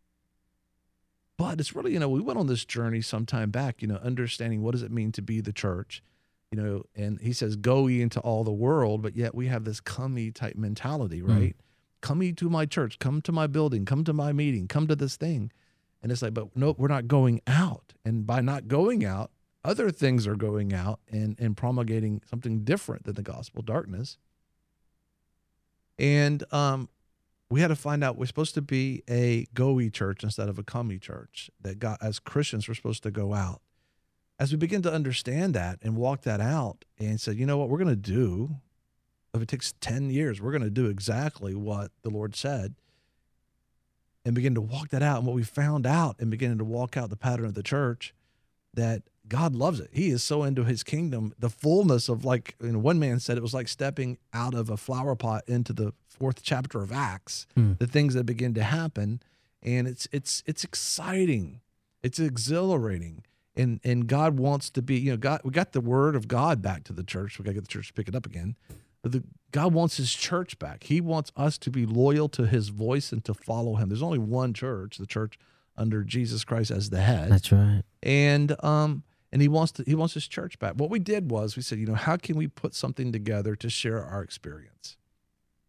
but it's really, you know, we went on this journey some time back, you know, understanding what does it mean to be the church, you know, and he says, go ye into all the world, but yet we have this come ye type mentality, right? Mm. Come ye to my church, come to my building, come to my meeting, come to this thing. And it's like, but no, we're not going out. And by not going out, other things are going out and, and promulgating something different than the gospel, darkness. And um, we had to find out we're supposed to be a go-y church instead of a come-y church, that God, as Christians, we're supposed to go out. As we begin to understand that and walk that out and say, you know what, we're going to do, if it takes ten years, we're going to do exactly what the Lord said, and begin to walk that out. And what we found out and beginning to walk out the pattern of the church, that God loves it. He is so into his kingdom, the fullness of, like, you know, one man said it was like stepping out of a flower pot into the fourth chapter of Acts, Hmm. the things that begin to happen. And it's it's it's exciting. It's exhilarating. And and God wants to be, you know, God, we got the word of God back to the church. We got to get the church to pick it up again. But the, God wants his church back. He wants us to be loyal to his voice and to follow him. There's only one church, the church under Jesus Christ as the head. That's right. And um and he wants to he wants his church back. What we did was we said, you know, how can we put something together to share our experience?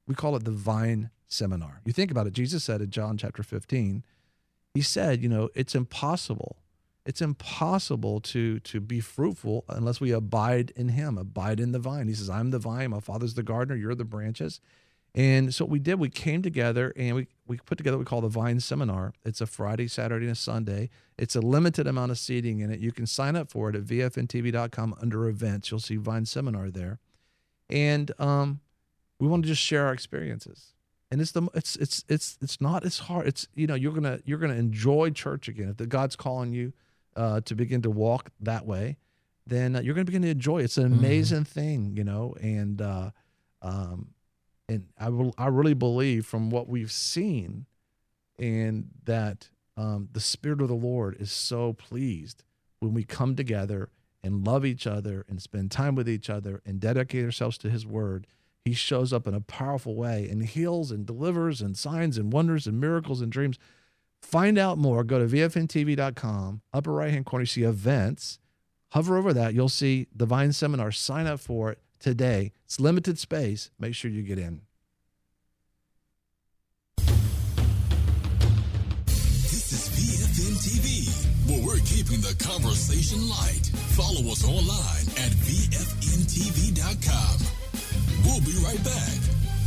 We call it the Vine Seminar. You think about it. Jesus said in John chapter fifteen, he said, you know, it's impossible. It's impossible to, to be fruitful unless we abide in him, abide in the vine. He says, I'm the vine, my Father's the gardener, you're the branches. And so what we did, we came together and we, we put together what we call the Vine Seminar. It's a Friday, Saturday, and a Sunday. It's a limited amount of seating in it. You can sign up for it at V F N T V dot com under events. You'll see Vine Seminar there. And um, we want to just share our experiences. And it's the it's it's it's it's not as hard. It's, you know, you're gonna you're gonna enjoy church again. If the God's calling you uh, to begin to walk that way, then uh, you're gonna begin to enjoy it. It's an amazing mm-hmm. thing, you know. And uh, um, and I will I really believe from what we've seen, and that um, the Spirit of the Lord is so pleased when we come together and love each other and spend time with each other and dedicate ourselves to His Word. He shows up in a powerful way and heals and delivers and signs and wonders and miracles and dreams. Find out more. Go to V F N T V dot com. Upper right-hand corner, you see events. Hover over that. You'll see the Vine Seminar. Sign up for it today. It's limited space. Make sure you get in. This is V F N T V, where we're keeping the conversation light. Follow us online at V F N T V dot com. We'll be right back.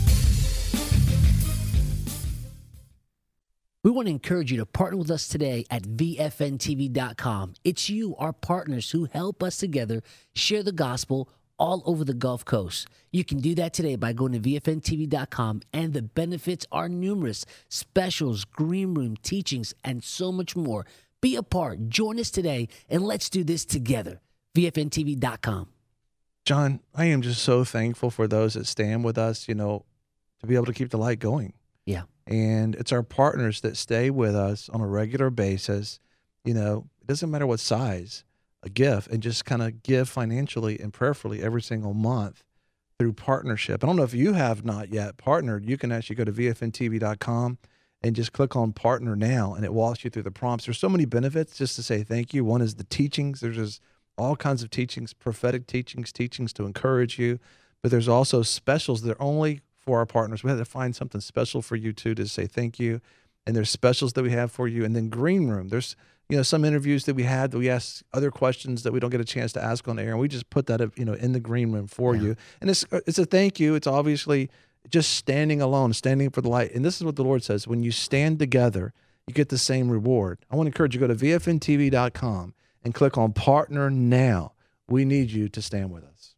We want to encourage you to partner with us today at V F N T V dot com. It's you, our partners, who help us together share the gospel all over the Gulf Coast. You can do that today by going to V F N T V dot com, and the benefits are numerous. Specials, green room, teachings, and so much more. Be a part. Join us today, and let's do this together. V F N T V dot com. John, I am just so thankful for those that stand with us, you know, to be able to keep the light going. Yeah. And it's our partners that stay with us on a regular basis. You know, it doesn't matter what size, a gift, and just kind of give financially and prayerfully every single month through partnership. I don't know if you have not yet partnered. You can actually go to V F N T V dot com and just click on Partner Now, and it walks you through the prompts. There's so many benefits just to say thank you. One is the teachings. There's just all kinds of teachings, prophetic teachings, teachings to encourage you. But there's also specials that are only for our partners. We had to find something special for you, too, to say thank you. And there's specials that we have for you. And then Green Room. There's, you know, some interviews that we had that we ask other questions that we don't get a chance to ask on air. And we just put that, you know, in the Green Room for yeah. you. And it's it's a thank you. It's obviously just standing alone, standing for the light. And this is what the Lord says. When you stand together, you get the same reward. I want to encourage you to go to V F N T V dot com and click on Partner Now. We need you to stand with us.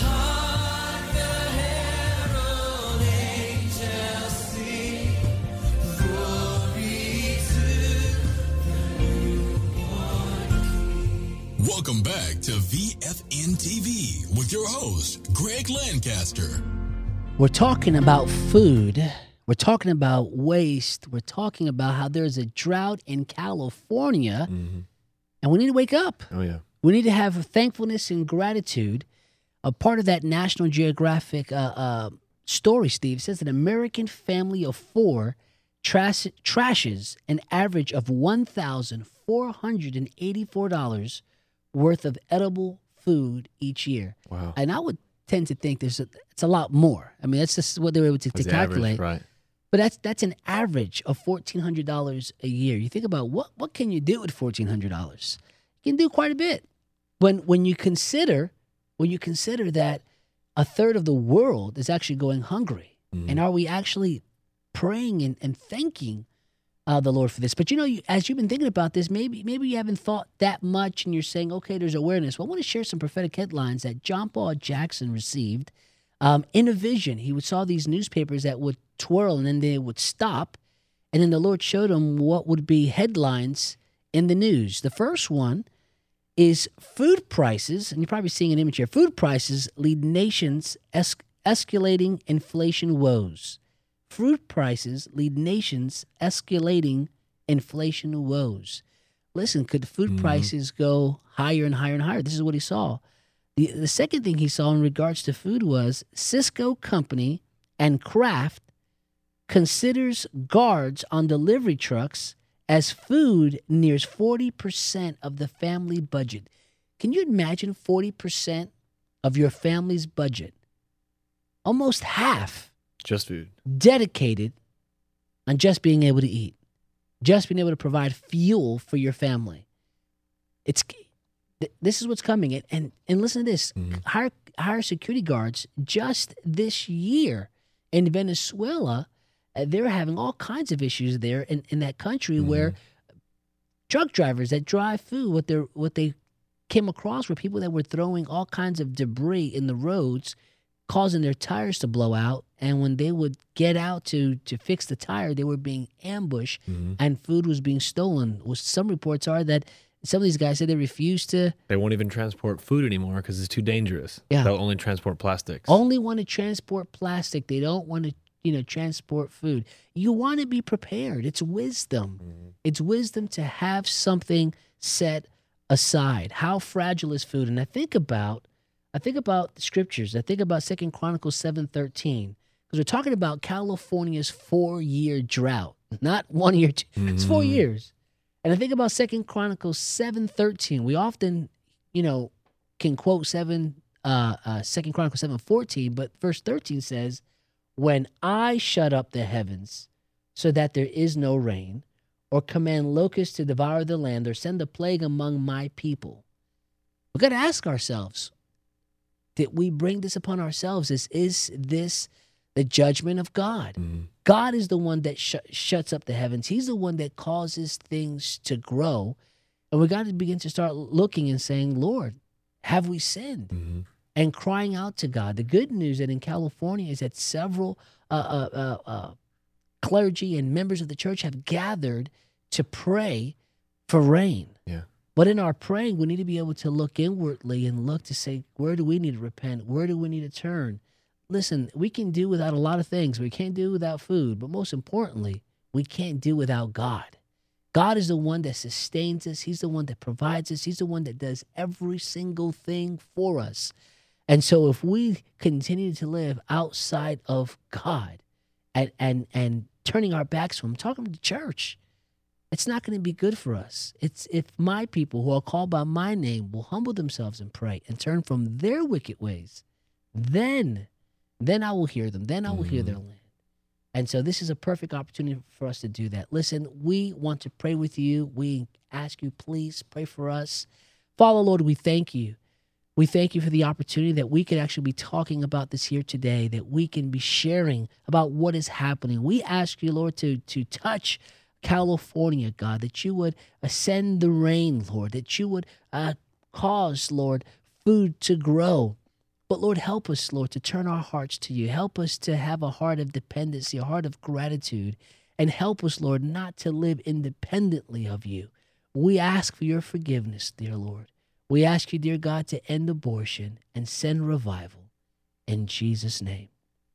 Welcome back to V F N T V with your host, Greg Lancaster. We're talking about food. We're talking about waste. We're talking about how there's a drought in California, mm-hmm. and we need to wake up. Oh, yeah. We need to have thankfulness and gratitude. A part of that National Geographic uh, uh, story, Steve, says an American family of four trash- trashes an average of one thousand four hundred eighty-four dollars worth of edible food each year. Wow. And I would tend to think there's a, it's a lot more. I mean, that's just what they were able to, to calculate. Average, right. But that's that's an average of fourteen hundred dollars a year. You think about what what can you do with fourteen hundred dollars? You can do quite a bit. When when you consider when you consider that a third of the world is actually going hungry. Mm-hmm. And are we actually praying and, and thanking uh, the Lord for this? But you know, you, as you've been thinking about this, maybe maybe you haven't thought that much and you're saying, okay, there's awareness. Well, I want to share some prophetic headlines that John Paul Jackson received. Um, in a vision, he would saw these newspapers that would twirl and then they would stop. And then the Lord showed him what would be headlines in the news. The first one is food prices, and you're probably seeing an image here. Food prices lead nations es- escalating inflation woes. Food prices lead nations escalating inflation woes. Listen, could food mm-hmm. prices go higher and higher and higher? This is what he saw. The, the second thing he saw in regards to food was Cisco Company and Kraft considers guards on delivery trucks as food nears forty percent of the family budget. Can you imagine forty percent of your family's budget? Almost half Just food. dedicated on just being able to eat, just being able to provide fuel for your family. It's th- this is what's coming, and and, and listen to this: Mm-hmm. higher higher security guards just this year in Venezuela, uh, they're having all kinds of issues there in, in that country Mm-hmm. where truck drivers that drive food, what they what they came across were people that were throwing all kinds of debris in the roads, causing their tires to blow out. And when they would get out to to fix the tire, they were being ambushed, Mm-hmm. and food was being stolen. Well, some reports are that some of these guys said they refused to They won't even transport food anymore because it's too dangerous. Yeah. They'll only transport plastics. only want to transport plastic. They don't want to, you know, transport food. You want to be prepared. It's wisdom. It's wisdom to have something set aside. How fragile is food? And I think about, I think about the scriptures. I think about Second Chronicles seven thirteen, because we're talking about California's four-year drought, not one year. Two, It's four years. And I think about Second Chronicles seven thirteen. We often, you know, can quote seven, uh, uh, Second Chronicles seven fourteen, but verse thirteen says, "When I shut up the heavens so that there is no rain, or command locusts to devour the land, or send a plague among my people." We've got to ask ourselves, did we bring this upon ourselves? Is, is this the judgment of God? God is the one that sh- shuts up the heavens. He's the one that causes things to grow. And we got to begin to start looking and saying, Lord, have we sinned? And crying out to God. The good news that in California is that several uh, uh, uh, uh, clergy and members of the church have gathered to pray for rain. Yeah. But in our praying, we need to be able to look inwardly and look to say, where do we need to repent? Where do we need to turn? Listen, we can do without a lot of things. We can't do without food. But most importantly, we can't do without God. God is the one that sustains us. He's the one that provides us. He's the one that does every single thing for us. And so if we continue to live outside of God and and and turning our backs from him, talking to the church, it's not going to be good for us. It's if my people who are called by my name will humble themselves and pray and turn from their wicked ways, then, then I will hear them. Then I will hear their land. And so this is a perfect opportunity for us to do that. Listen, we want to pray with you. We ask you, please pray for us. Father, Lord, we thank you. We thank you for the opportunity that we could actually be talking about this here today, that we can be sharing about what is happening. We ask you, Lord, to, to touch California, God, that you would send the rain, Lord, that you would uh, cause, Lord, food to grow. But, Lord, help us, Lord, to turn our hearts to you. Help us to have a heart of dependency, a heart of gratitude, and help us, Lord, not to live independently of you. We ask for your forgiveness, dear Lord. We ask you, dear God, to end abortion and send revival in Jesus' name.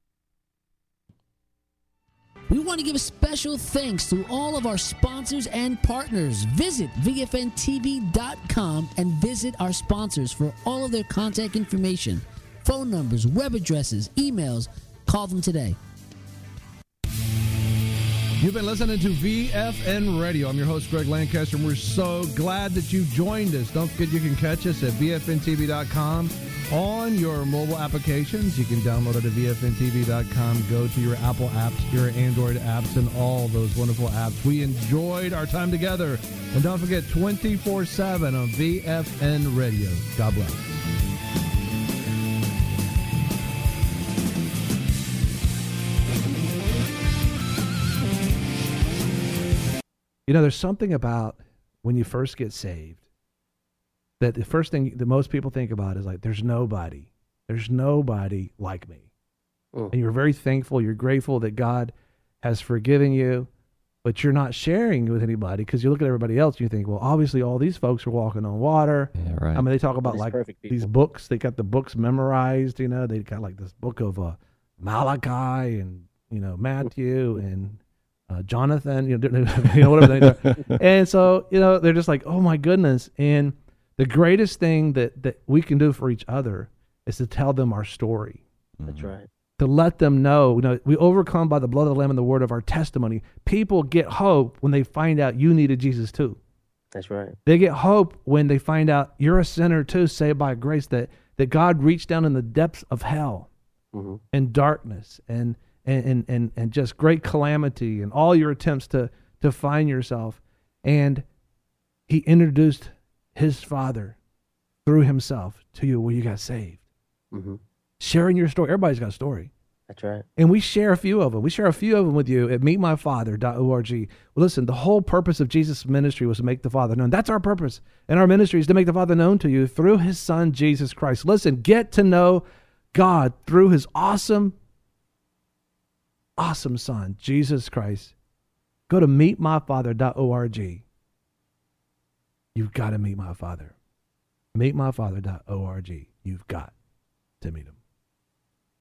We want to give a special thanks to all of our sponsors and partners. Visit V F N T V dot com and visit our sponsors for all of their contact information, phone numbers, web addresses, emails. Call them today. You've been listening to V F N Radio. I'm your host, Greg Lancaster, and we're so glad that you joined us. Don't forget you can catch us at V F N T V dot com on your mobile applications. You can download it at V F N T V dot com. Go to your Apple apps, your Android apps, and all those wonderful apps. We enjoyed our time together. And don't forget, twenty-four seven on V F N Radio. God bless. You know, there's something about when you first get saved that the first thing that most people think about is like, there's nobody. There's nobody like me. Mm. And you're very thankful. You're grateful that God has forgiven you, but you're not sharing with anybody because you look at everybody else and you think, well, obviously all these folks are walking on water. Yeah, right. I mean, they talk about These like perfect people. these books. They got the books memorized, you know. They got like this book of uh, Malachi and, you know, Matthew and Uh, Jonathan, you know, you know, whatever they are. And so, you know, they're just like, oh my goodness. And the greatest thing that, that we can do for each other is to tell them our story. That's right. To let them know, you know, we overcome by the blood of the Lamb and the word of our testimony. People get hope when they find out you needed Jesus too. That's right. They get hope when they find out you're a sinner too, saved by grace, that, that God reached down in the depths of hell Mm-hmm. and darkness and and, and, and, and just great calamity and all your attempts to, to find yourself. And he introduced his Father through himself to you where you got saved. Mm-hmm. Sharing your story. Everybody's got a story. That's right. And we share a few of them. We share a few of them with you at meet my father dot org. Well, listen, the whole purpose of Jesus' ministry was to make the Father known. That's our purpose. And our ministry is to make the Father known to you through his Son, Jesus Christ. Listen, get to know God through his awesome, awesome Son, Jesus Christ. Go to meet my father dot org. You've got to meet my Father. meet my father dot org. You've got to meet him.